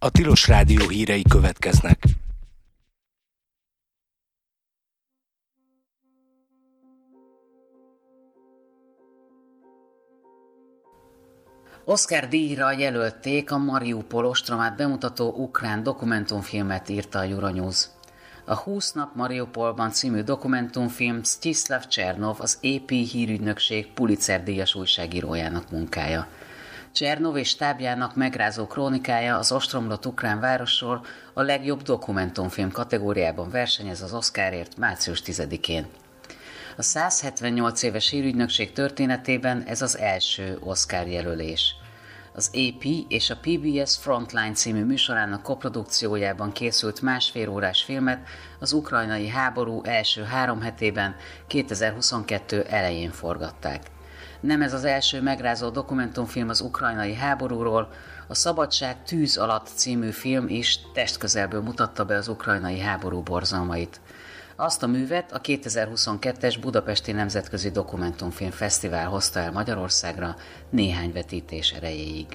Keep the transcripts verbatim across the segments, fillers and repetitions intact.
A Tilos Rádió hírei következnek. Oscar-díjra jelölték a Mariupol ostromát bemutató ukrán dokumentumfilmet, írta a Euronews. A húsz nap Mariupolban című dokumentumfilm Msztyiszlav Csernov, az á pé hírügynökség Pulitzer-díjas újságírójának munkája. Csernov és stábjának megrázó krónikája az ostromlott ukrán városról a legjobb dokumentumfilm kategóriában versenyez az Oscarért március tizedikén. A száz hetvennyolc éves hírügynökség történetében ez az első Oscar jelölés. Az á pé és a pé bé es Frontline című műsorának koprodukciójában készült másfél órás filmet az ukrajnai háború első három hetében kétezer-huszonkettő elején forgatták. Nem ez az első megrázó dokumentumfilm az ukrajnai háborúról, a Szabadság tűz alatt című film is testközelből mutatta be az ukrajnai háború borzalmait. Azt a művet a kétezer-huszonkettes Budapesti Nemzetközi Dokumentumfilm Fesztivál hozta el Magyarországra néhány vetítés erejéig.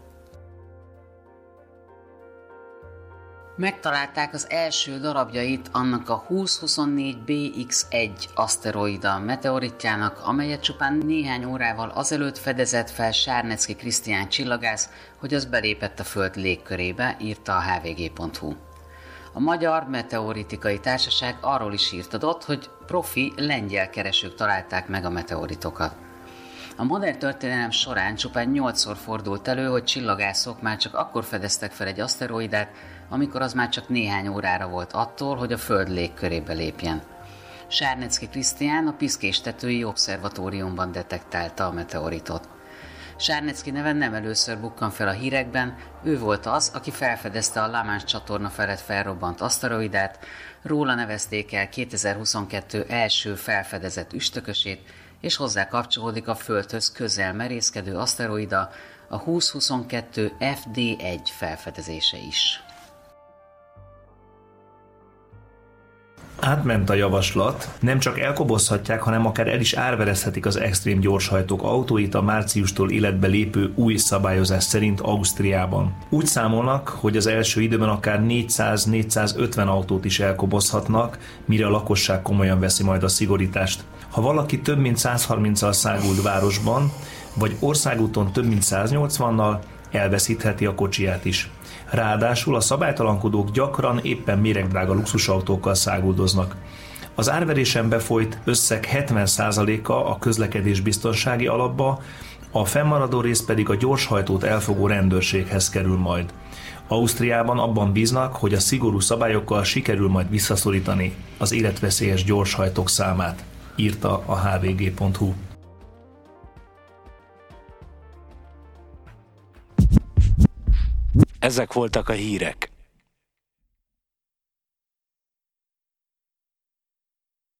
Megtalálták az első darabjait annak a húsz huszonnégy bé iksz egy aszteroida meteoritjának, amelyet csupán néhány órával azelőtt fedezett fel Sárnecki Krisztián csillagász, hogy az belépett a Föld légkörébe, írta a há vé gé pont hú. A Magyar Meteoritikai Társaság arról is írt adott, hogy profi lengyel keresők találták meg a meteoritokat. A modern történelem során csupán nyolcszor fordult elő, hogy csillagászok már csak akkor fedeztek fel egy aszteroidát, amikor az már csak néhány órára volt attól, hogy a Föld légkörébe lépjen. Sárnecki Krisztián a Piszkéstetői Obszervatóriumban detektálta a meteoritot. Sárnecki neven nem először bukkan fel a hírekben, ő volt az, aki felfedezte a La Manche csatorna felett felrobbant aszteroidát, róla nevezték el kétezer-huszonkettő első felfedezett üstökösét, és hozzá kapcsolódik a Földhöz közel merészkedő aszteroida, a húsz huszonkettő ef dé egy felfedezése is. Átment a javaslat, nem csak elkobozhatják, hanem akár el is árverezhetik az extrém gyorshajtók autóit a márciustól életbe lépő új szabályozás szerint Ausztriában. Úgy számolnak, hogy az első időben akár négyszáz-négyszázötven autót is elkobozhatnak, mire a lakosság komolyan veszi majd a szigorítást. Ha valaki több mint száz harminccal száguld városban, vagy országúton több mint száznyolcvannal, elveszítheti a kocsiját is. Ráadásul a szabálytalankodók gyakran éppen méregdrága luxusautókkal száguldoznak. Az árverésen befolyt összeg hetven százaléka a közlekedésbiztonsági alapba, a fennmaradó rész pedig a gyorshajtót elfogó rendőrséghez kerül majd. Ausztriában abban bíznak, hogy a szigorú szabályokkal sikerül majd visszaszorítani az életveszélyes gyorshajtók számát, írta a há vé gé pont hú. Ezek voltak a hírek.